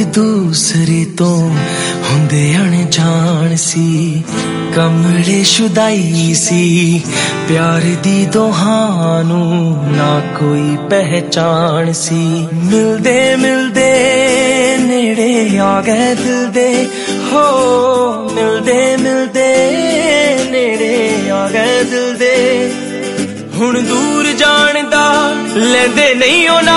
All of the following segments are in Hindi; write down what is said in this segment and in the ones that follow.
दूसरे तो हुंदे अनजान सी, कमले शुदाई सी, प्यार दी दोहानू ना कोई पहचान सी। मिलदे मिलदे नेड़े आ गए दिल दे, हो मिलदे मिलदे नेड़े आ गए दिल दे। हुण दूर जान दा लेंदे नहीं होना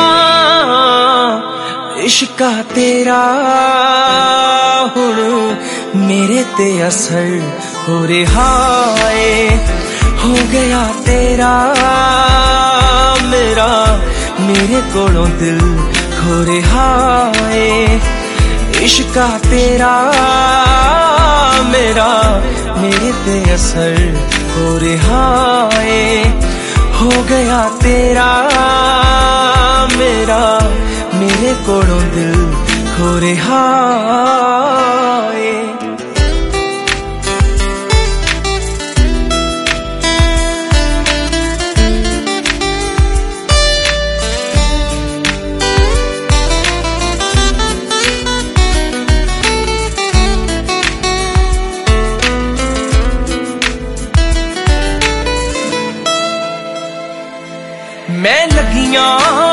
इश्का तेरा, हुण मेरे ते असर हो रहा है। हो गया तेरा मेरा, मेरे कोलों दिल खो रहा है। इश्का तेरा मेरा, मेरे ते असर हो रहा है। हो गया तेरा मेरा, मेरे कोलों दिल खो रहा है। मैं लगियां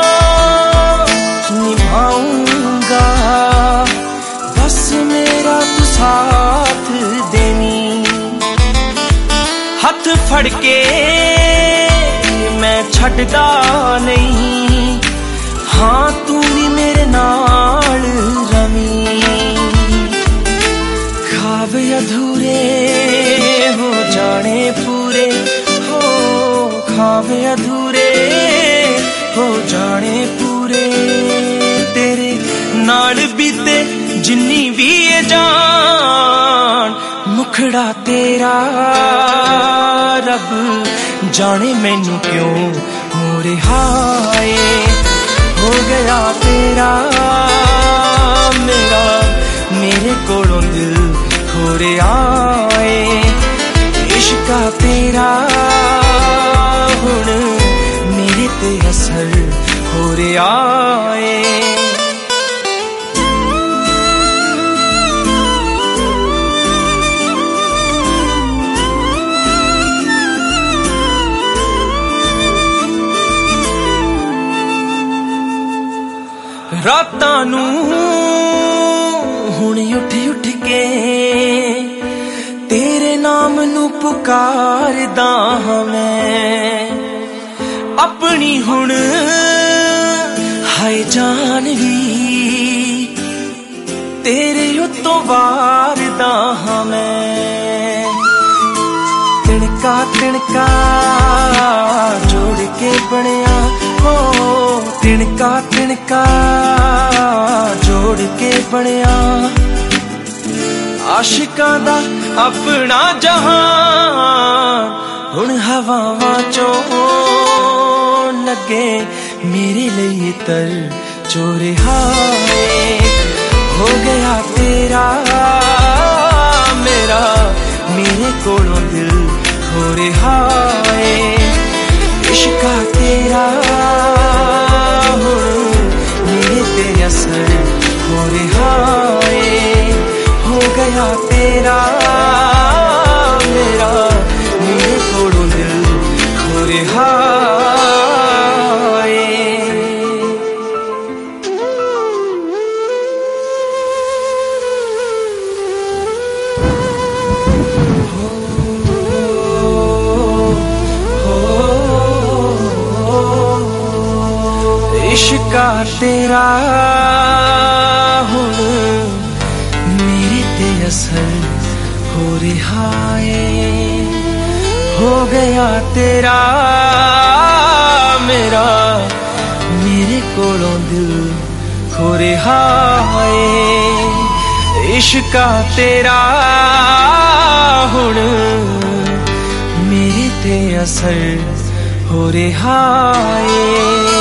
निभाऊंगा, बस मेरा तू साथ देनी। हाथ फड़ के मैं छड़दा नहीं, हाँ तू भी मेरे नाल रमी। ख्वाब अधूरे हो जाने पूरे, हो ख्वाब अधूरे हो जाने पूरे। तेरे नाल बीते जिन्नी भी ये जान, मुखड़ा तेरा रब जाने मैनू क्यों मोरे हाय। हो गया तेरा मेरा, मेरे कोलों दिल खो रहा है। इश्का तेरा हुण मेरे ते असर हो रहा है। रातां नू हुण उठ उठ के तेरे नाम नू पुकारदा हां मैं। अपनी हुण हाय जान भी तेरे उत्तों वारदा हां मैं। तिणका तिणका जोड़ के बनिया, हो तिणका तिणका जोड़ के बनिया। आशिकां दा अपना जहान हुण हवावां चों लगे मेरे लिए तर चोरे हाय। हो गया तेरा मेरा, मेरे कोलों दिल खो रहा है। इश्का तेरा मेरे ते असर हो रहा है। हो गया तेरा मेरा, मेरे कोलों दिल खो रहा है। इश्का तेरा हुण मेरे ते असर हो रहा है। हो गया तेरा मेरा, मेरे कोलों दिल खो रहा है। इश्का तेरा हुण मेरे ते असर हो रहा है।